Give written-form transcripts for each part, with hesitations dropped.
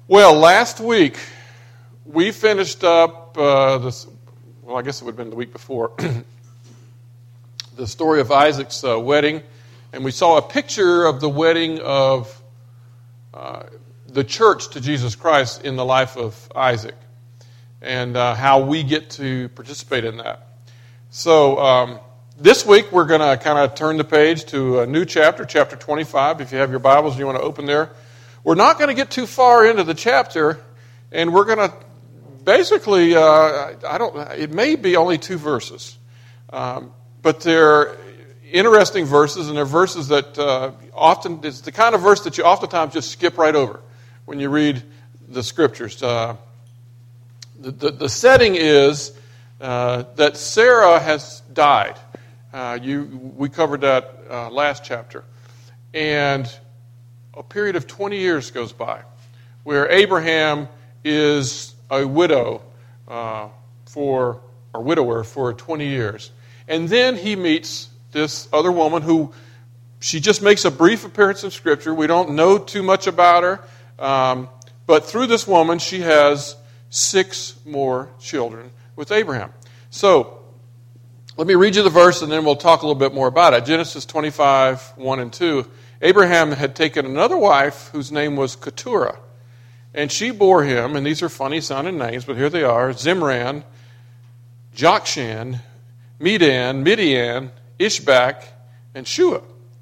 Well, last week we finished up I guess it would have been the week before, the story of Isaac's wedding, and we saw a picture of the wedding of the church to Jesus Christ in the life of Isaac, and how we get to participate in that. So this week we're going to kind of turn the page to a new chapter, chapter 25. If you have your Bibles and you want to open there. We're not going to get too far into the chapter, and we're going to basically, it may be only 2 verses, but they're interesting verses, and they're verses that often, it's the kind of verse that you oftentimes just skip right over when you read the Scriptures. The setting is that Sarah has died. We covered that last chapter. And a period of 20 years goes by where Abraham is a widower for 20 years. And then he meets this other woman who, she just makes a brief appearance in Scripture. We don't know too much about her. But through this woman, she has 6 more children with Abraham. So, let me read you the verse and then we'll talk a little bit more about it. Genesis 25, 1 and 2. Abraham had taken another wife whose name was Keturah, and she bore him, and these are funny sounding names, but here they are, Zimran, Jokshan, Medan, Midian, Ishbak, and Shua.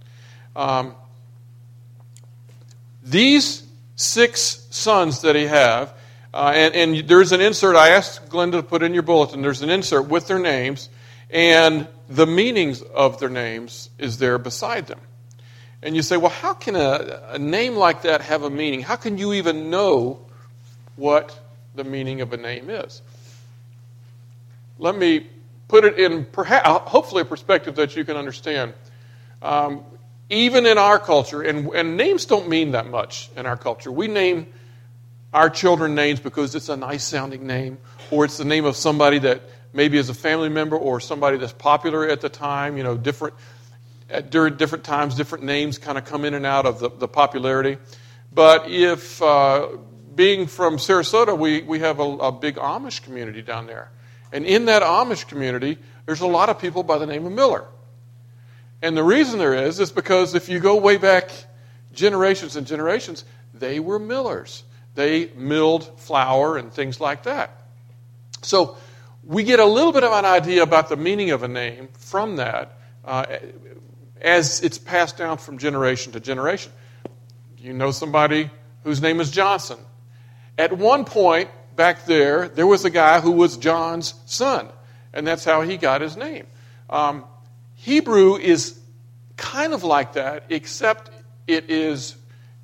These 6 sons that he have, and there's an insert, I asked Glenda to put in your bulletin, there's an insert with their names, and the meanings of their names is there beside them. And you say, well, how can a name like that have a meaning? How can you even know what the meaning of a name is? Let me put it in hopefully a perspective that you can understand. Even in our culture, and names don't mean that much in our culture. We name our children names because it's a nice sounding name, or it's the name of somebody that maybe is a family member or somebody that's popular at the time, during different times, different names kind of come in and out of the popularity. But if, being from Sarasota, we have a big Amish community down there. And in that Amish community, there's a lot of people by the name of Miller. And the reason there is because if you go way back generations and generations, they were millers. They milled flour and things like that. So we get a little bit of an idea about the meaning of a name from that, as it's passed down from generation to generation. You know somebody whose name is Johnson. At one point back there was a guy who was John's son, and that's how he got his name. Hebrew is kind of like that, except it is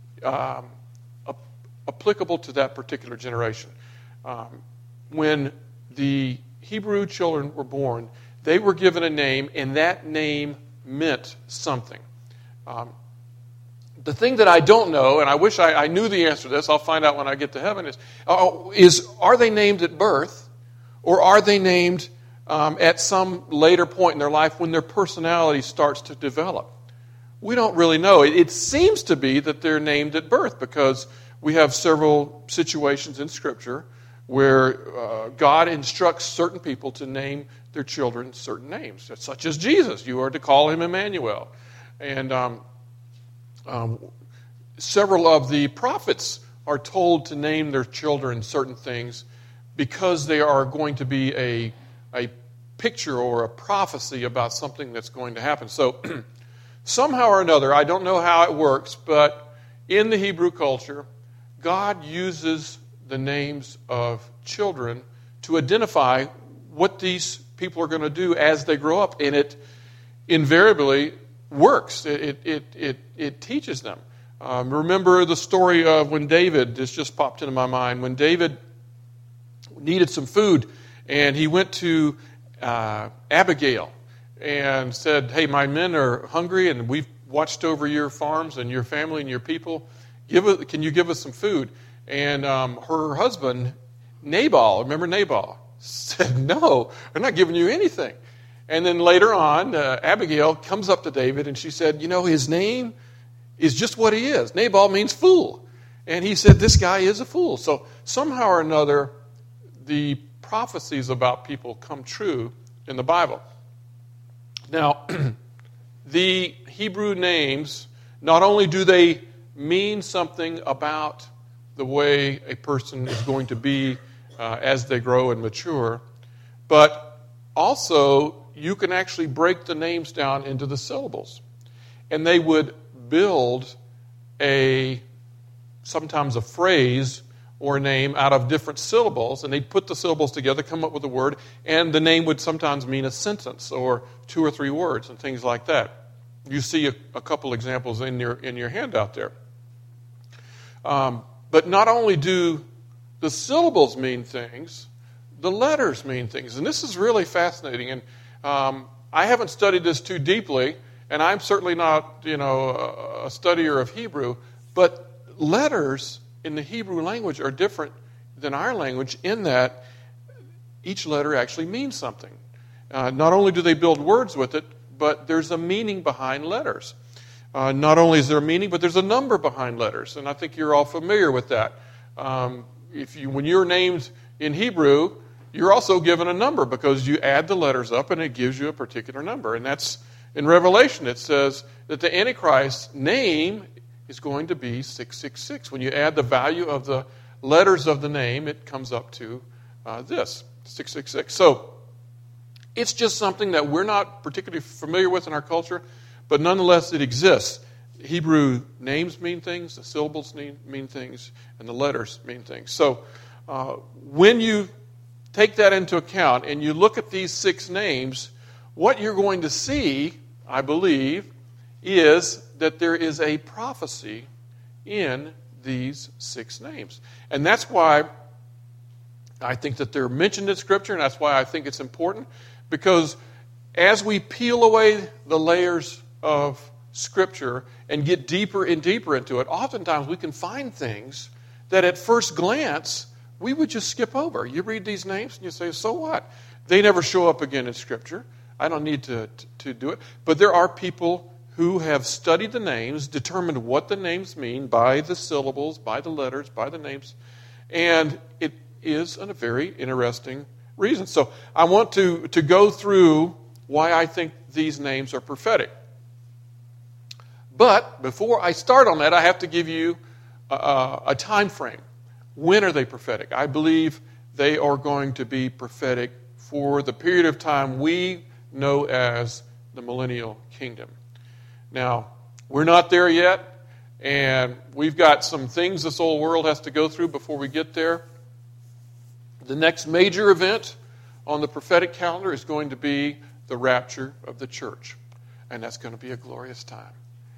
applicable to that particular generation. When the Hebrew children were born, they were given a name, and that name meant something. The thing that I don't know, and I wish I knew the answer to this, I'll find out when I get to heaven, is are they named at birth, or are they named at some later point in their life when their personality starts to develop? We don't really know. It seems to be that they're named at birth because we have several situations in Scripture where God instructs certain people to name their children certain names, such as Jesus. You are to call him Emmanuel. And several of the prophets are told to name their children certain things because they are going to be a picture or a prophecy about something that's going to happen. So somehow or another, I don't know how it works, but in the Hebrew culture, God uses the names of children to identify what these people are going to do as they grow up, and it invariably works. It teaches them. Remember the story of when David, this just popped into my mind, when David needed some food, and he went to Abigail and said, hey, my men are hungry, and we've watched over your farms and your family and your people. Can you give us some food? And her husband, Nabal, remember Nabal, said, no, I'm not giving you anything. And then later on, Abigail comes up to David and she said, his name is just what he is. Nabal means fool. And he said, this guy is a fool. So somehow or another, the prophecies about people come true in the Bible. Now, the Hebrew names, not only do they mean something about the way a person is going to be as they grow and mature, but also you can actually break the names down into the syllables. And they would build sometimes a phrase or a name out of different syllables, and they'd put the syllables together, come up with a word, and the name would sometimes mean a sentence or 2 or 3 words and things like that. You see a couple examples in your handout there. But not only do the syllables mean things, the letters mean things. And this is really fascinating. And I haven't studied this too deeply, and I'm certainly not, a studier of Hebrew, but letters in the Hebrew language are different than our language in that each letter actually means something. Not only do they build words with it, but there's a meaning behind letters. Not only is there a meaning, but there's a number behind letters, and I think you're all familiar with that. When you're named in Hebrew, you're also given a number because you add the letters up and it gives you a particular number. And that's in Revelation. It says that the Antichrist's name is going to be 666. When you add the value of the letters of the name, it comes up to this, 666. So it's just something that we're not particularly familiar with in our culture, but nonetheless it exists. Hebrew names mean things, the syllables mean things, and the letters mean things. So when you take that into account and you look at these 6 names, what you're going to see, I believe, is that there is a prophecy in these 6 names. And that's why I think that they're mentioned in Scripture, and that's why I think it's important, because as we peel away the layers of Scripture and get deeper and deeper into it, oftentimes we can find things that at first glance we would just skip over. You read these names and you say, so what? They never show up again in Scripture. I don't need to do it. But there are people who have studied the names, determined what the names mean by the syllables, by the letters, by the names, and it is a very interesting reason. So I want to go through why I think these names are prophetic. But before I start on that, I have to give you a time frame. When are they prophetic? I believe they are going to be prophetic for the period of time we know as the millennial kingdom. Now, we're not there yet, and we've got some things this old world has to go through before we get there. The next major event on the prophetic calendar is going to be the rapture of the church, and that's going to be a glorious time.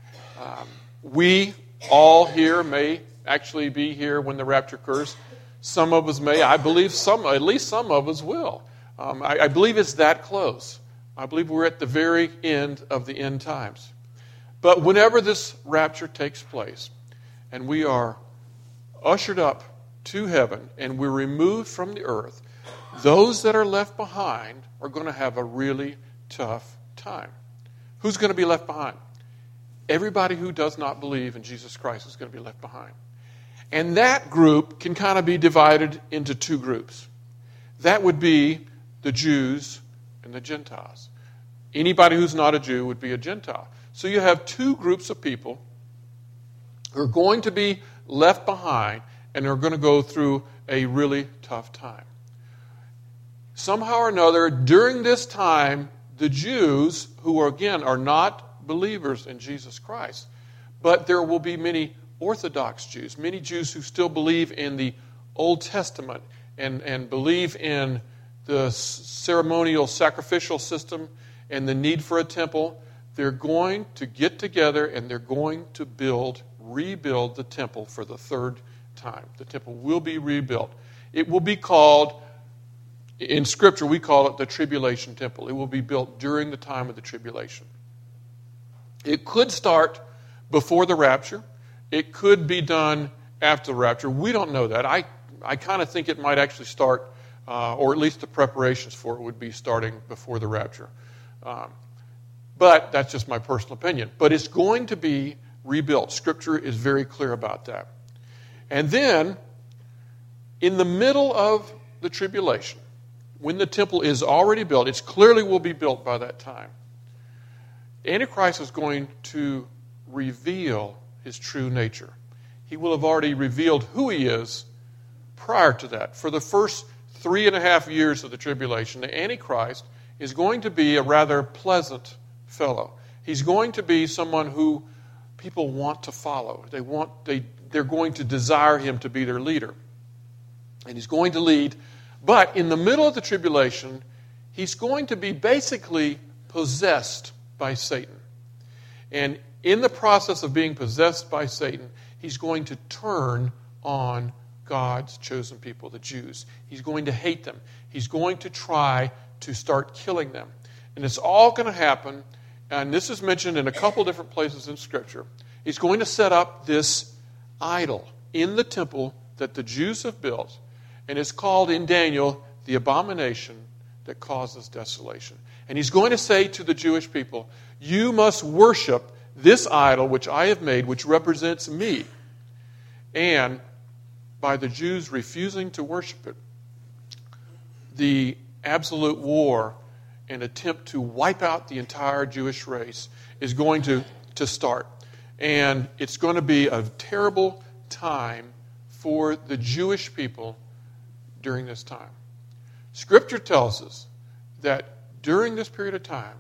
We all here may actually be here when the rapture occurs. Some of us may. I believe at least some of us will. I believe it's that close. I believe we're at the very end of the end times. But whenever this rapture takes place and we are ushered up to heaven and we're removed from the earth, those that are left behind are going to have a really tough time. Who's going to be left behind? Everybody who does not believe in Jesus Christ is going to be left behind. And that group can kind of be divided into 2 groups. That would be the Jews and the Gentiles. Anybody who's not a Jew would be a Gentile. So you have 2 groups of people who are going to be left behind and are going to go through a really tough time. Somehow or another, during this time, the Jews, who are not believers in Jesus Christ, but there will be many Orthodox Jews, many Jews who still believe in the Old Testament and believe in the ceremonial sacrificial system and the need for a temple. They're going to get together and they're going to rebuild the temple for the 3rd time. The temple will be rebuilt. It will be called, in Scripture, we call it the Tribulation Temple. It will be built during the time of the tribulation. It could start before the rapture. It could be done after the rapture. We don't know that. I kind of think it might actually start, or at least the preparations for it would be starting before the rapture. But that's just my personal opinion. But it's going to be rebuilt. Scripture is very clear about that. And then, in the middle of the tribulation, when the temple is already built, it clearly will be built by that time, Antichrist is going to reveal his true nature. He will have already revealed who he is prior to that. For the first 3.5 years of the tribulation, the Antichrist is going to be a rather pleasant fellow. He's going to be someone who people want to follow. They're going to desire him to be their leader. And he's going to lead. But in the middle of the tribulation, he's going to be basically possessed by Satan. And in the process of being possessed by Satan, he's going to turn on God's chosen people, the Jews. He's going to hate them. He's going to try to start killing them. And it's all going to happen, and this is mentioned in a couple different places in Scripture. He's going to set up this idol in the temple that the Jews have built, and it's called in Daniel the abomination that causes desolation. And he's going to say to the Jewish people, you must worship this idol which I have made, which represents me. And by the Jews refusing to worship it, the absolute war and attempt to wipe out the entire Jewish race is going to start. And it's going to be a terrible time for the Jewish people during this time. Scripture tells us that during this period of time,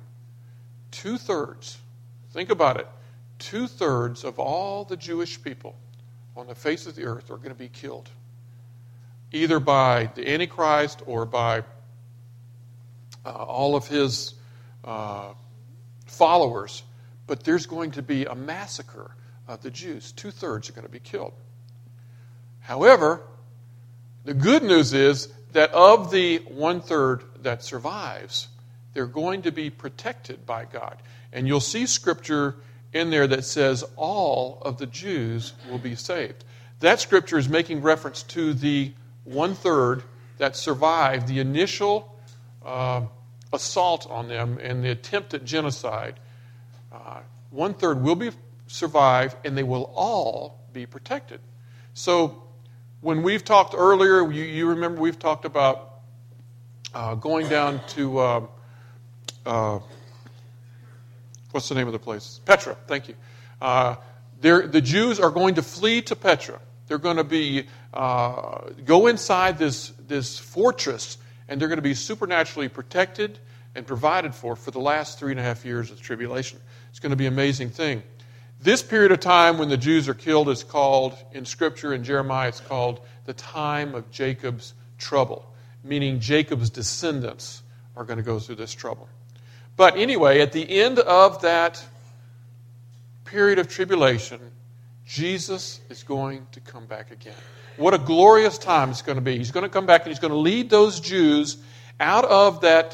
2/3, think about it, 2/3 of all the Jewish people on the face of the earth are going to be killed, either by the Antichrist or by all of his followers. But there's going to be a massacre of the Jews. 2/3 are going to be killed. However, the good news is that of the 1/3 that survives, they're going to be protected by God. And you'll see Scripture in there that says all of the Jews will be saved. That Scripture is making reference to the 1/3 that survived the initial assault on them and the attempt at genocide. 1/3 will survive, and they will all be protected. So when we've talked earlier, you remember we've talked about going down to what's the name of the place? Petra. Thank you. The Jews are going to flee to Petra. They're going to be go inside this fortress, and they're going to be supernaturally protected and provided for the last 3.5 years of the tribulation. It's going to be an amazing thing. This period of time when the Jews are killed is called, in Scripture, in Jeremiah, it's called the time of Jacob's trouble, meaning Jacob's descendants are going to go through this trouble. But anyway, at the end of that period of tribulation, Jesus is going to come back again. What a glorious time it's going to be. He's going to come back and he's going to lead those Jews out of that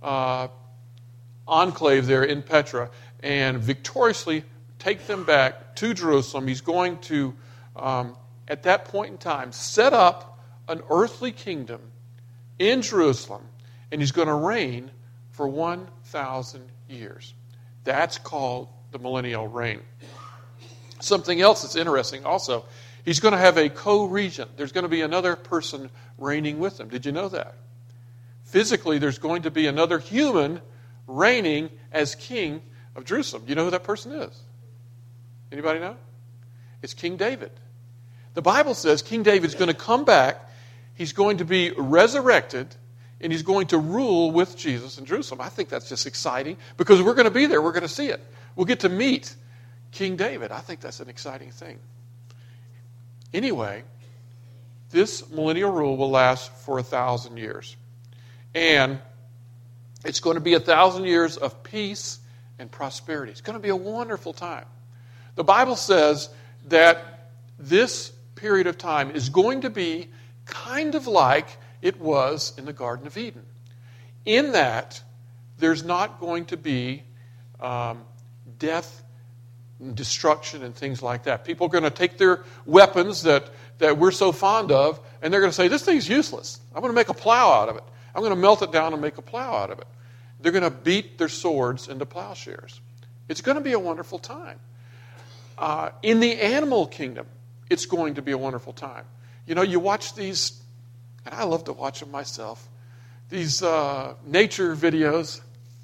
enclave there in Petra and victoriously take them back to Jerusalem. He's going to, at that point in time, set up an earthly kingdom in Jerusalem, and he's going to reign for 1,000 years. That's called the millennial reign. Something else that's interesting also, he's going to have a co-regent. There's going to be another person reigning with him. Did you know that? Physically, there's going to be another human reigning as king of Jerusalem. Do you know who that person is? Anybody know? It's King David. The Bible says King David is going to come back. He's going to be resurrected, and he's going to rule with Jesus in Jerusalem. I think that's just exciting because we're going to be there. We're going to see it. We'll get to meet King David. I think that's an exciting thing. Anyway, this millennial rule will last for 1,000 years. And it's going to be 1,000 years of peace and prosperity. It's going to be a wonderful time. The Bible says that this period of time is going to be kind of like it was in the Garden of Eden. In that, there's not going to be death and destruction and things like that. People are going to take their weapons that we're so fond of, and they're going to say, this thing's useless. I'm going to make a plow out of it. I'm going to melt it down and make a plow out of it. They're going to beat their swords into plowshares. It's going to be a wonderful time. In the animal kingdom, it's going to be a wonderful time. You know, you watch these, and I love to watch them myself, these nature videos,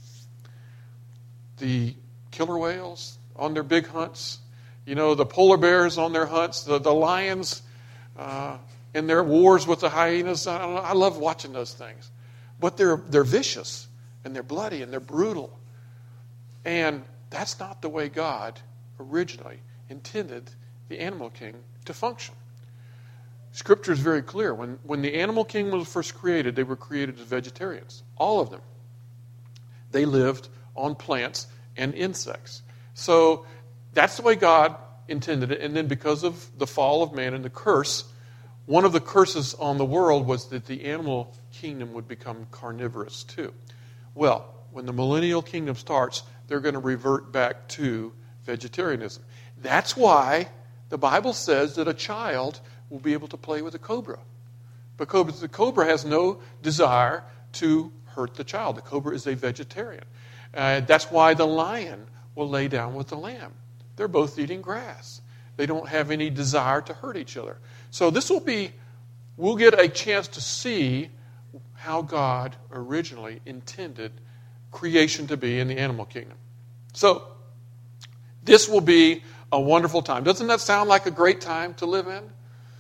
the killer whales on their big hunts, you know, the polar bears on their hunts, the lions in their wars with the hyenas. I love watching those things. But they're vicious, and they're bloody, and they're brutal. And that's not the way God originally intended the animal kingdom to function. Scripture is very clear. When the animal kingdom was first created, they were created as vegetarians. All of them. They lived on plants and insects. So that's the way God intended it. And then because of the fall of man and the curse, one of the curses on the world was that the animal kingdom would become carnivorous too. Well, when the millennial kingdom starts, they're going to revert back to vegetarianism. That's why the Bible says that a child will be able to play with a cobra. Because the cobra has no desire to hurt the child. The cobra is a vegetarian. That's why the lion will lay down with the lamb. They're both eating grass. They don't have any desire to hurt each other. So we'll get a chance to see how God originally intended creation to be in the animal kingdom. So, this will be a wonderful time. Doesn't that sound like a great time to live in?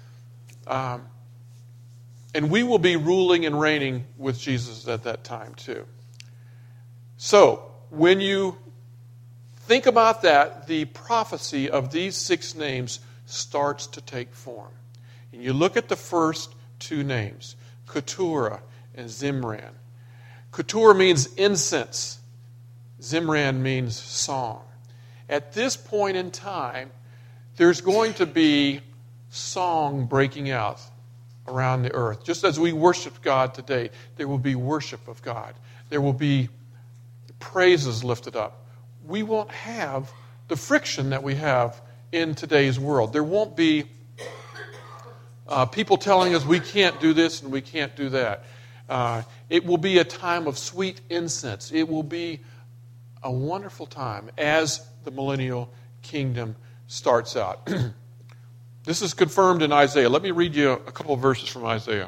And we will be ruling and reigning with Jesus at that time too. So, when you think about that, the prophecy of these 6 names starts to take form. And you look at the first 2 names, Keturah and Zimran. Keturah means incense. Zimran means song. At this point in time, there's going to be song breaking out around the earth. Just as we worship God today, there will be worship of God. There will be praises lifted up. We won't have the friction that we have in today's world. There won't be people telling us we can't do this and we can't do that. It will be a time of sweet incense. It will be a wonderful time as the millennial kingdom starts out. This is confirmed in Isaiah. Let me read you a couple of verses from Isaiah.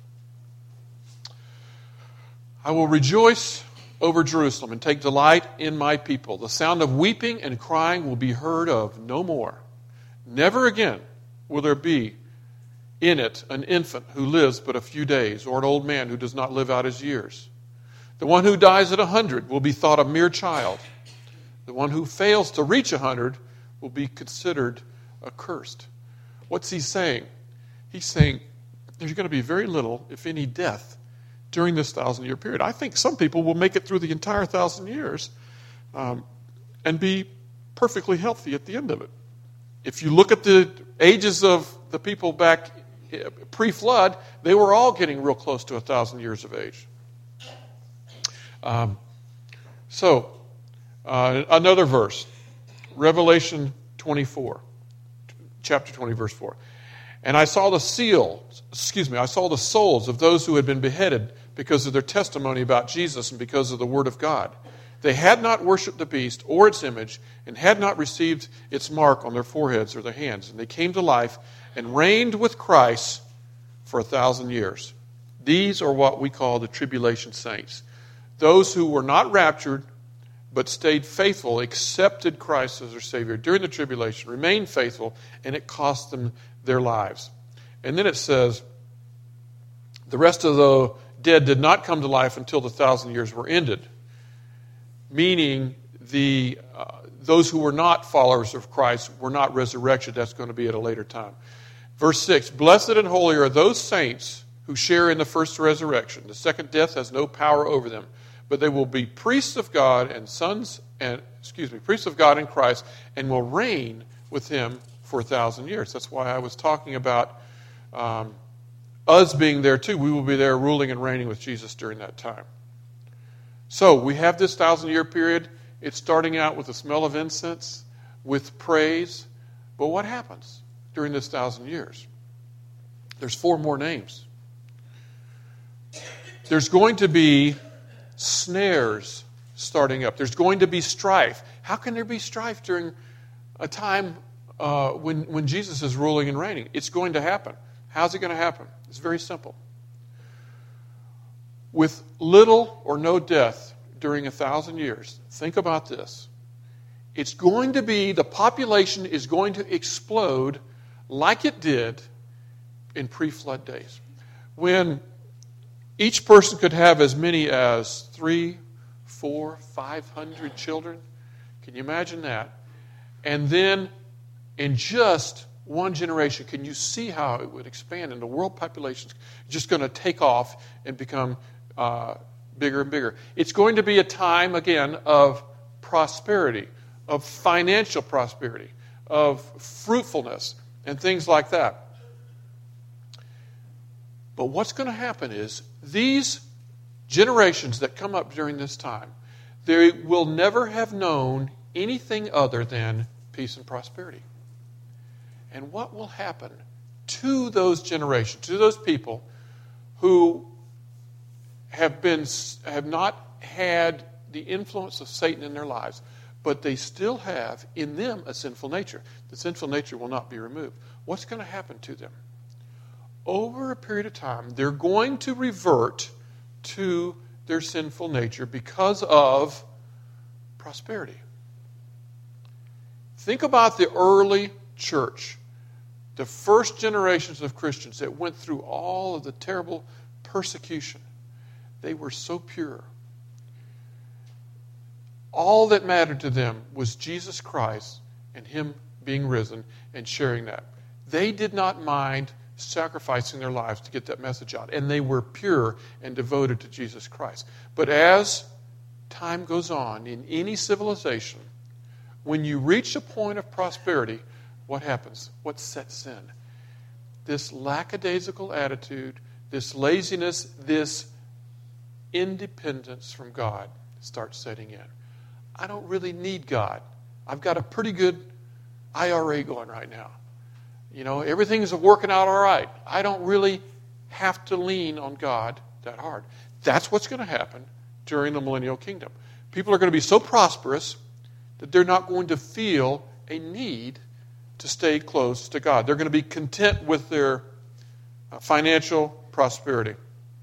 I will rejoice over Jerusalem and take delight in my people. The sound of weeping and crying will be heard of no more. Never again will there be in it an infant who lives but a few days, or an old man who does not live out his years. The one who dies at 100 will be thought a mere child. The one who fails to reach 100 will be considered accursed. What's he saying? He's saying there's going to be very little, if any, death during this 1,000-year period. I think some people will make it through the entire 1,000 years and be perfectly healthy at the end of it. If you look at the ages of the people back pre-flood, they were all getting real close to 1,000 years of age. Another verse, Revelation 24, chapter 20, verse 4. And I saw the souls of those who had been beheaded because of their testimony about Jesus and because of the word of God. They had not worshipped the beast or its image and had not received its mark on their foreheads or their hands. And they came to life and reigned with Christ for 1,000 years. These are what we call the tribulation saints. Those who were not raptured but stayed faithful, accepted Christ as their Savior during the tribulation, remained faithful, and it cost them their lives. And then it says, the rest of the dead did not come to life until the 1,000 years were ended. Meaning those who were not followers of Christ were not resurrected. That's going to be at a later time. Verse 6, blessed and holy are those saints who share in the first resurrection. The second death has no power over them, but they will be priests of God priests of God in Christ, and will reign with him for 1,000 years. That's why I was talking about us being there too. We will be there ruling and reigning with Jesus during that time. So we have this 1,000-year period. It's starting out with the smell of incense, with praise. But what happens during this 1,000 years? There's 4 more names. There's going to be snares starting up. There's going to be strife. How can there be strife during a time when Jesus is ruling and reigning. It's going to happen. How's it going to happen? It's very simple. With little or no death during 1,000 years, think about this. It's going to be, the population is going to explode like it did in pre-flood days. When each person could have as many as 300, 400, 500 children. Can you imagine that? And then in just one generation, can you see how it would expand? And the world population is just going to take off and become bigger and bigger. It's going to be a time, again, of prosperity, of financial prosperity, of fruitfulness, and things like that. But what's going to happen is these generations that come up during this time, they will never have known anything other than peace and prosperity. And what will happen to those generations, to those people who have not had the influence of Satan in their lives, but they still have in them a sinful nature? The sinful nature will not be removed. What's going to happen to them? Over a period of time, they're going to revert to their sinful nature because of prosperity. Think about the early church, the first generations of Christians that went through all of the terrible persecution. They were so pure. All that mattered to them was Jesus Christ and Him being risen and sharing that. They did not mind sacrificing their lives to get that message out. And they were pure and devoted to Jesus Christ. But as time goes on in any civilization, when you reach a point of prosperity, what happens? What sets in? This lackadaisical attitude, this laziness, this independence from God starts setting in. I don't really need God. I've got a pretty good IRA going right now. You know, everything's working out all right. I don't really have to lean on God that hard. That's what's going to happen during the millennial kingdom. People are going to be so prosperous that they're not going to feel a need to stay close to God. They're going to be content with their financial prosperity.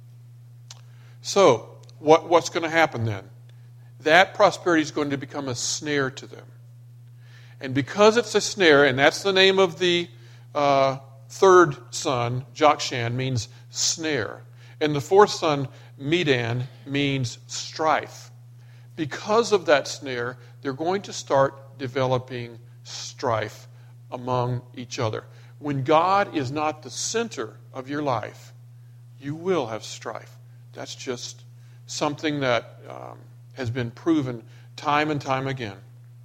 So, what's going to happen then? That prosperity is going to become a snare to them. And because it's a snare, and that's the name of the third son, Jokshan, means snare. And the fourth son, Medan, means strife. Because of that snare, they're going to start developing strife among each other. When God is not the center of your life, you will have strife. That's just something that has been proven time and time again.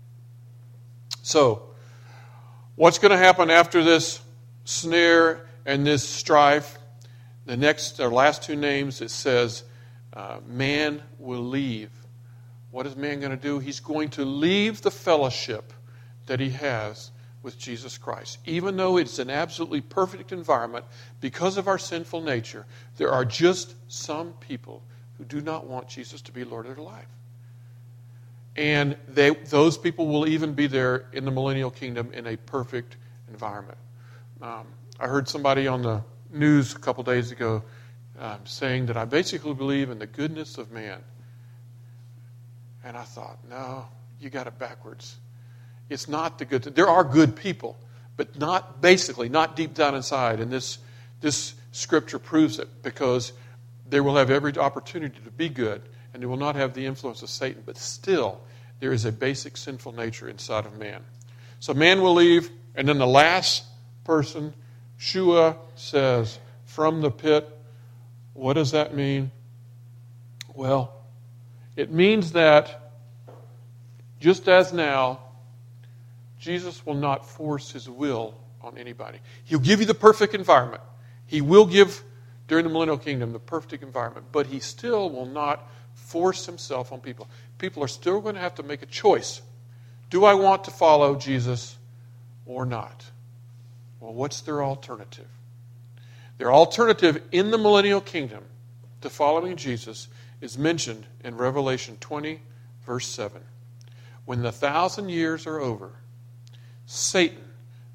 So, what's going to happen after this snare and this strife? The next, or last two names, it says, man will leave. What is man going to do? He's going to leave the fellowship that he has with Jesus Christ. Even though it's an absolutely perfect environment, because of our sinful nature, there are just some people who do not want Jesus to be Lord of their life. And those people will even be there in the millennial kingdom in a perfect environment. I heard somebody on the news a couple days ago saying that I basically believe in the goodness of man. And I thought, no, you got it backwards. It's not the good. There are good people, but not deep down inside. And this scripture proves it, because they will have every opportunity to be good, and they will not have the influence of Satan. But still, there is a basic sinful nature inside of man. So man will leave, and then the last person, Shua, says, from the pit. What does that mean? Well, it means that just as now, Jesus will not force his will on anybody. He'll give you the perfect environment. He will give, during the millennial kingdom, the perfect environment. But he still will not force himself on people. People are still going to have to make a choice. Do I want to follow Jesus or not? Well, what's their alternative? Their alternative in the millennial kingdom to following Jesus is mentioned in Revelation 20, verse 7. When the 1,000 years are over, Satan,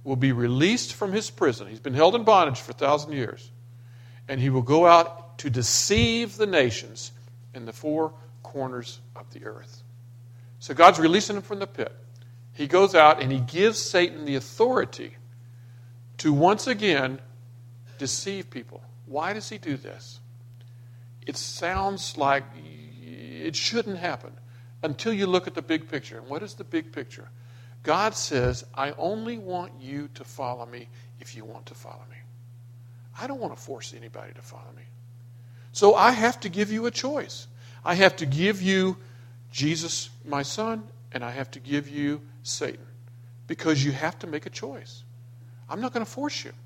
will be released from his prison. He's been held in bondage for 1,000 years. And he will go out to deceive the nations in the four corners of the earth. So God's releasing him from the pit. He goes out and he gives Satan the authority to once again deceive people. Why does he do this? It sounds like it shouldn't happen until you look at the big picture. And what is the big picture? God says, I only want you to follow me if you want to follow me. I don't want to force anybody to follow me. So I have to give you a choice. I have to give you Jesus, my son, and I have to give you Satan. Because you have to make a choice. I'm not going to force you.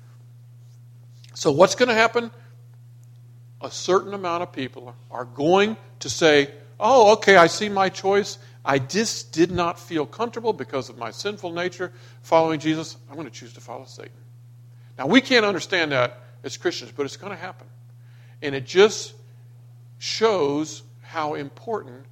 So what's going to happen? A certain amount of people are going to say, oh, okay, I see my choice. I just did not feel comfortable because of my sinful nature following Jesus. I'm going to choose to follow Satan. Now, we can't understand that as Christians, but it's going to happen. And it just shows how important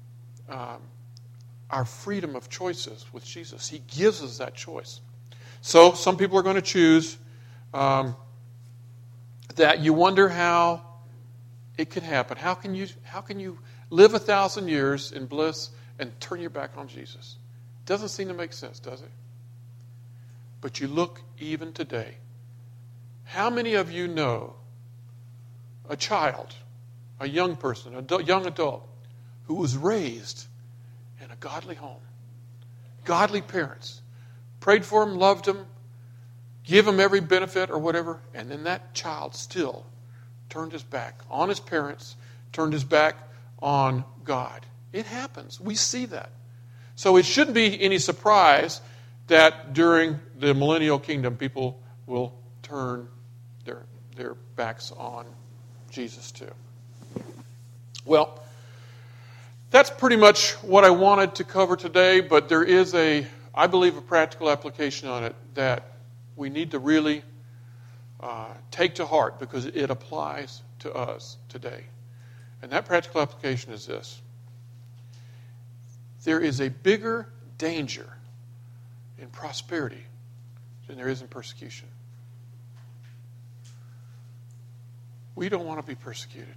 our freedom of choice is with Jesus. He gives us that choice. So some people are going to choose that you wonder how it could happen. How can you live 1,000 years in bliss and turn your back on Jesus? Doesn't seem to make sense, does it? But you look even today. How many of you know a child, a young person, a young adult who was raised in a godly home, godly parents, prayed for him, loved him, give him every benefit or whatever, and then that child still turned his back on his parents, turned his back on God? It happens. We see that. So it shouldn't be any surprise that during the millennial kingdom, people will turn their backs on Jesus too. Well, that's pretty much what I wanted to cover today, but there is I believe, a practical application on it that we need to really take to heart because it applies to us today. And that practical application is this. There is a bigger danger in prosperity than there is in persecution. We don't want to be persecuted.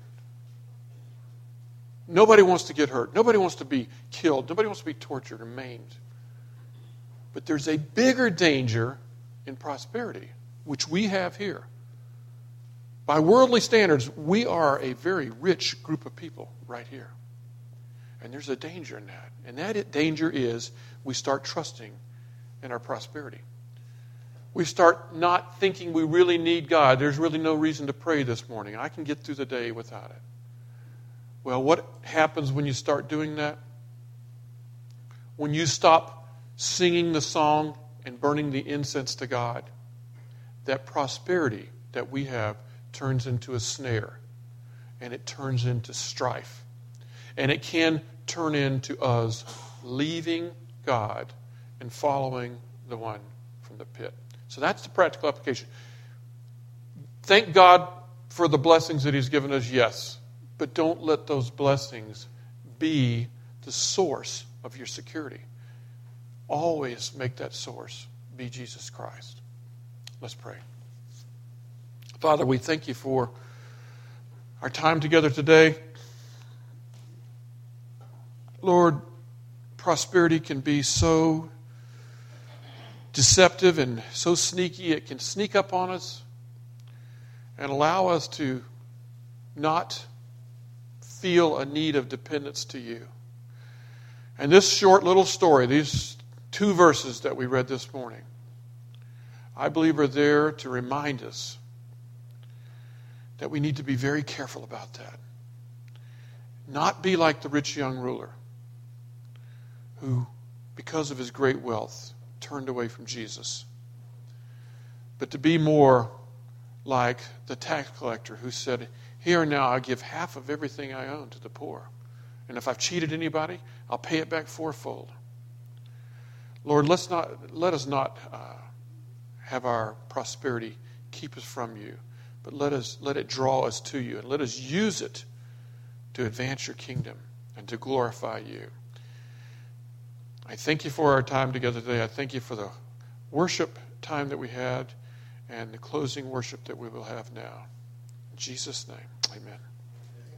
Nobody wants to get hurt. Nobody wants to be killed. Nobody wants to be tortured or maimed. But there's a bigger danger in prosperity, which we have here. By worldly standards, we are a very rich group of people right here. And there's a danger in that. And that danger is we start trusting in our prosperity. We start not thinking we really need God. There's really no reason to pray this morning. I can get through the day without it. Well, what happens when you start doing that? When you stop singing the song and burning the incense to God, that prosperity that we have turns into a snare, and it turns into strife. And it can turn into us leaving God and following the one from the pit. So that's the practical application. Thank God for the blessings that He's given us, yes. But don't let those blessings be the source of your security. Always make that source be Jesus Christ. Let's pray. Father, we thank you for our time together today. Lord, prosperity can be so deceptive and so sneaky. It can sneak up on us and allow us to not feel a need of dependence to you. And this short little story, these 2 verses that we read this morning, I believe are there to remind us that we need to be very careful about that. Not be like the rich young ruler who, because of his great wealth, turned away from Jesus. But to be more like the tax collector who said, here and now I give half of everything I own to the poor. And if I've cheated anybody, I'll pay it back fourfold. Lord, let us not have our prosperity keep us from you, but let it draw us to you, and let us use it to advance your kingdom and to glorify you. I thank you for our time together today. I thank you for the worship time that we had and the closing worship that we will have now. In Jesus' name, amen.